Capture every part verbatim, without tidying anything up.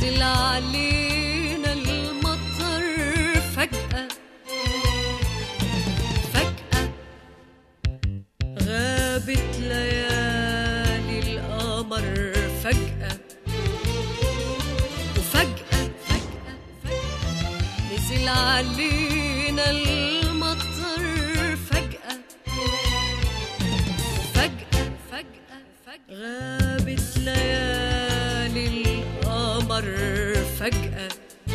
نزل علينا المطر فجأة فجأة، غابت ليالي القمر فجأة، وفجأة فجأة فجأة نزل علينا المطر فجأة، فجأة فجأة فجأة غابت ليالي القمر فجأة،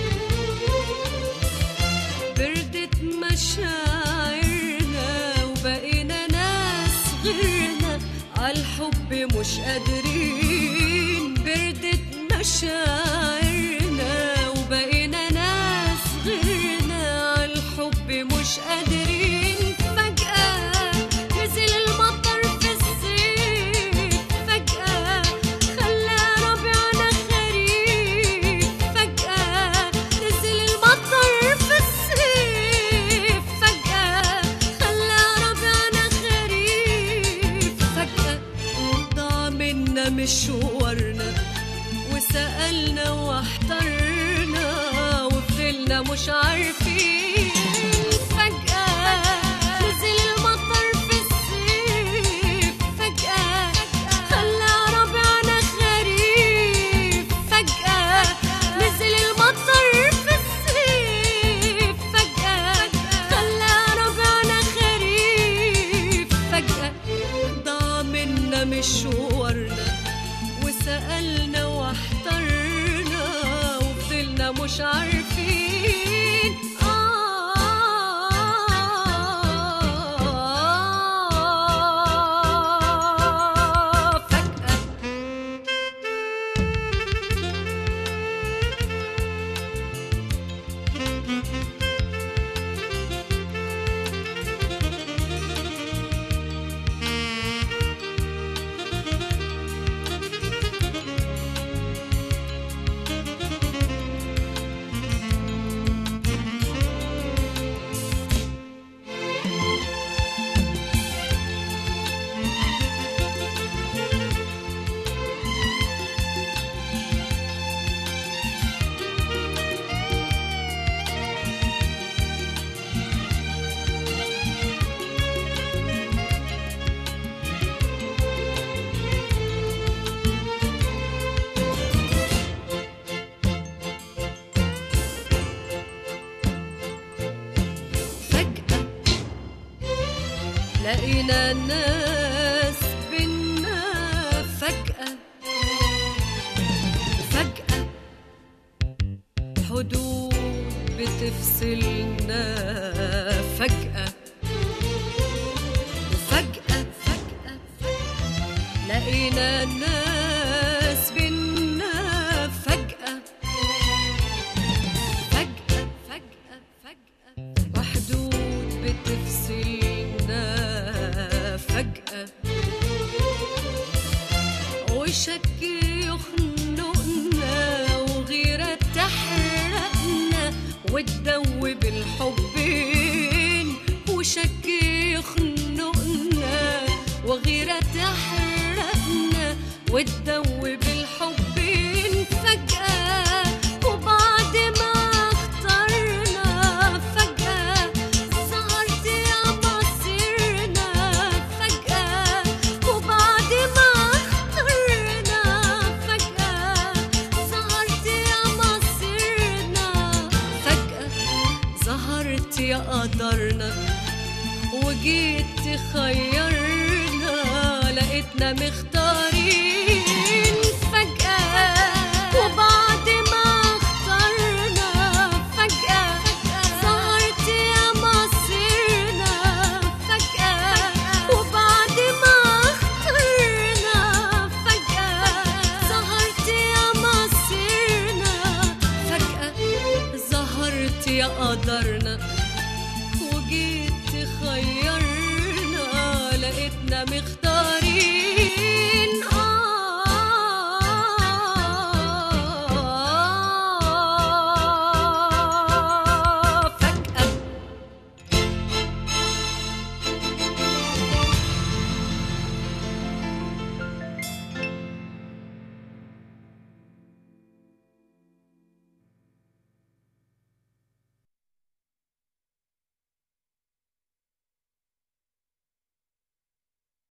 بردت مشاعرنا وبقينا ناس غيرنا عالحب مش قادرين، بردت مشاعرنا وبقينا ناس غيرنا عالحب مش قادرين، فجأة نزل المطر في الصيف فجأة خلى ربيعنا خريف، فجأة نزل المطر في الصيف فجأة خلى ربيعنا خريف، فجأة ضاع منا مشوارنا وسألنا واحترنا وفضلنا مش عارفين، فجأة نزل المطر في الصيف فجأة خلى ربيعنا خريف، فجأة نزل المطر في الصيف فجأة خلى ربيعنا خريف، فجأة ضاع منا مشوارنا وسألنا واحترنا وفضلنا مش عارفين، آه فجأة لقينا ناس بينا فجأة فجأة، حدود بتفصلنا فجأة، وفجأة فجأة فجأة لقينا ناس بينا فجأة فجأة فجأة فجأة، وحدود بتفصلنا فجأة، وشك يخنقنا وغيرة تحرقنا وتدوب الحبين، وشك يخنقنا وغيرة تحرقنا وتدوب الحبين، فجأة وبعد ما اخترنا فجأة ظهرت يا مصيرنا، فجأة وبعد ما اخترنا فجأة ظهرت يا مصيرنا، فجأة ظهرت يا قدرنا وجيت تخيرنا لقيتنا مختارين، فجأة وبعد ما اخترنا فجأة ظهرت يا مصيرنا، فجأة وبعد ما اخترنا فجأة ظهرت يا مصيرنا، فجأة ظهرت يا قدرنا وجيت تخيرنا لقيتنا مختارين.